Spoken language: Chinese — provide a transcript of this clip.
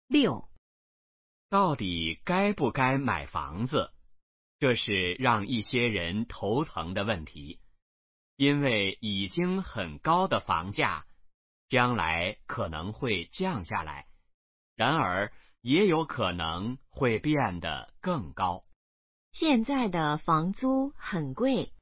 6. 到底该不该买房子？这是让一些人头疼的问题，因为已经很高的房价，将来可能会降下来，然而也有可能会变得更高。 现在的房租很贵。